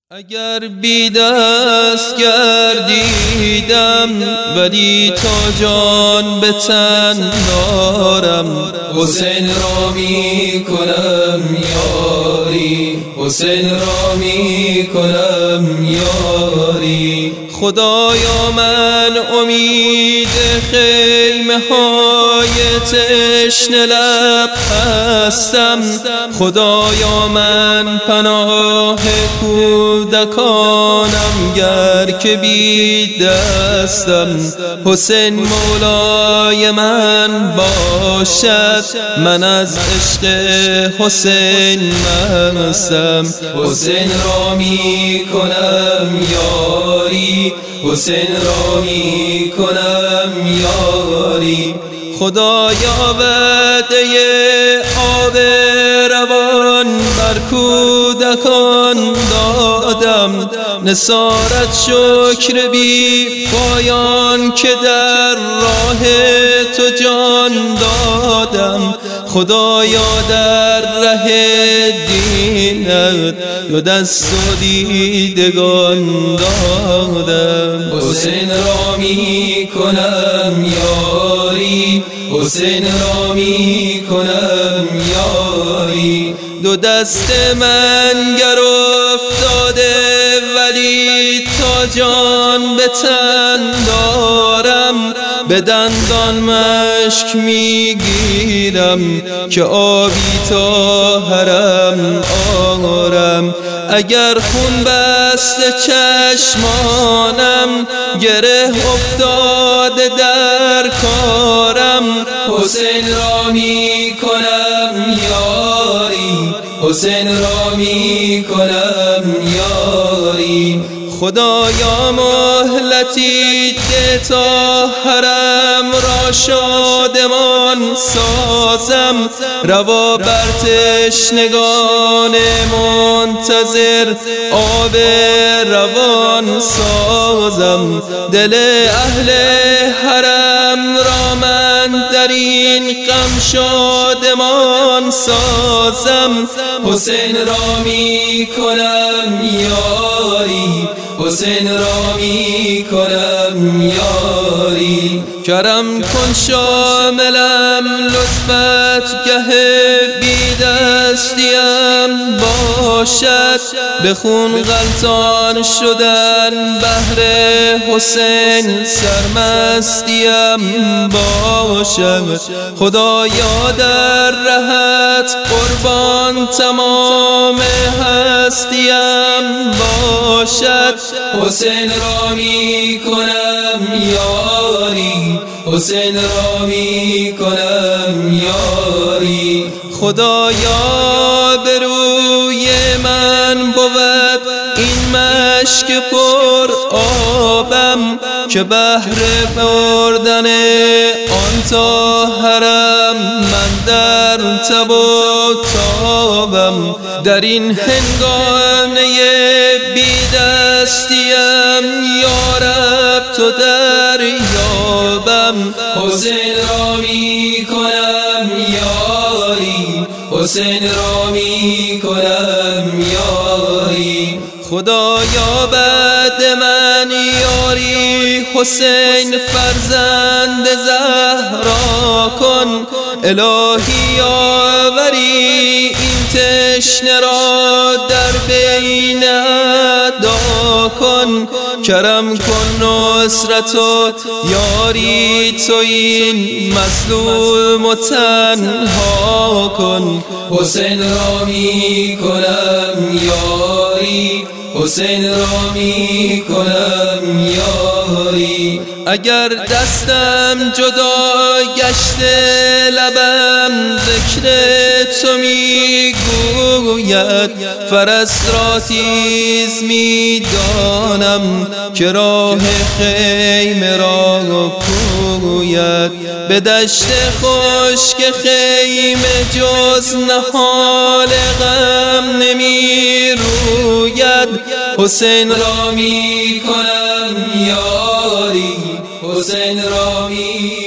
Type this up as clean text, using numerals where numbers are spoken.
اگر بی دست گردیدم ولی تا جان به تن دارم، حسین را می کنم یاری، حسین را می کنم یاری. خدایا من امید خیمه های تشنه لب هستم، خدایا من پناه کودکانم گر که بی دستم. حسین مولای من باشد، من از عشق حسین مستم. حسین را می کنم یاری، حسین را می کنم یاری. خدایا وعده آب روان بر کودکان دادم، نثارت شکر بی پایان که در راه تو جان دادم. خدایا در ره دینت یا دست و دیدگان دادم. حسین را می کنم یاری، حسین را می کنم یاری. دو دست من گر افتاده ولی تا جان به تن دارم، به دندان مشک میگیرم که آبی تا حرم آرم. اگر خون بسته چشمانم گره افتاده در کارم، حسین را می کنم یاری، حسین را می کنم یاری. خدایا مهلتی ده تا حرم را شادمان سازم، روا بر تشنگان منتظر آب روان سازم. دل اهل حرم را من در این غم شادمان سازم. حسین را می کنم یاری، حسین را می کنم یاری. کرم کن شاملم لطفت گه بی دستیم باشد، به خون غلطان شدن بهر حسین سرمستیم باشد. خدایا در رهت قربان تمام هستیم باشد. حسین را می کنم یاری، حسین را می کنم یاری. خدایا به روی من بود این مشک پر آبم، که بهر بردن آن تا حرم من در تب و تابم. در این هنگامه بی دستیم یا رب تو دریابم. حسین را می کنم یاری، حسین را می کنم یاری. خدایا بعد من یاری حسین فرزند زهرا کن، الهی آوری این تشنه را در بین اعدا کن. کرم کن نصرت و یاری تو این مظلوم و تنها کن. حسین را می کنم یاری، حسین را می کنم یاری. اگر دستم جدا گشته لبم ذکر تو می گوید، فرسراتیز می دانم که راه خیمه را کوید. به دشت خشک خیمه جز نهال غم نمی روید. حسین را می کنم یاری، حسین را می